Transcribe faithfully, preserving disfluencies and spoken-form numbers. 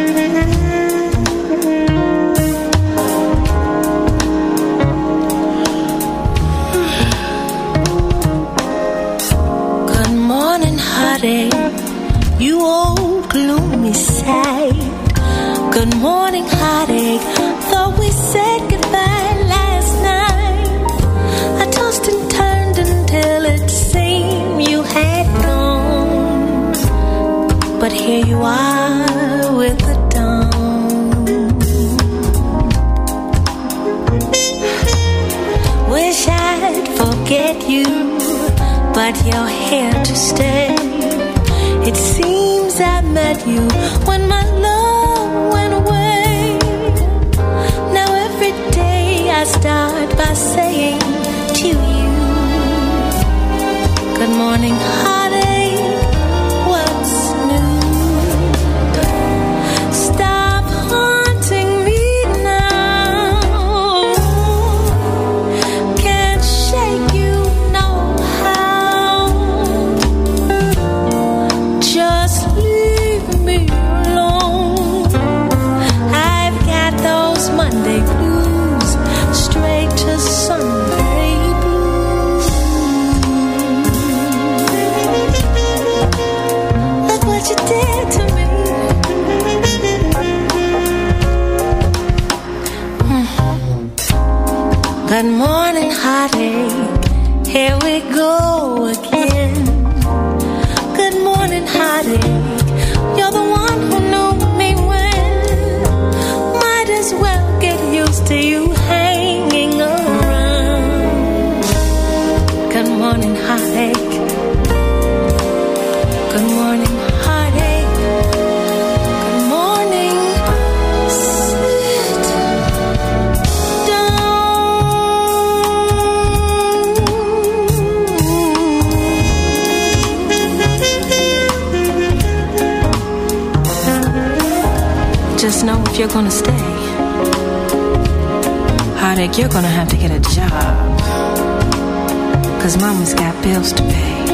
You old gloomy sight. Good morning, heartache. Thought we said goodbye last night. I tossed and turned until it seemed you had gone. But here you are with the dawn. Wish I'd forget you, but you're here to stay. It seems I met you when my love went away. Now every day I start by saying to you, good morning, heartache, what's new? Stop haunting me now. Can't shake you no how. Just leave me alone. I've got those Monday blues, straight to Sunday blues. Look what you did to me. Mm. Good morning, heartache. Here we go again. Good morning, heartache. You're the one who knew me when. Might as well get used to you hanging around. Good morning, heartache. Good morning, heartache. Good morning, sit down. Just know if you're gonna stay, heartache, you're gonna have to get a job. 'Cause mama's got bills to pay.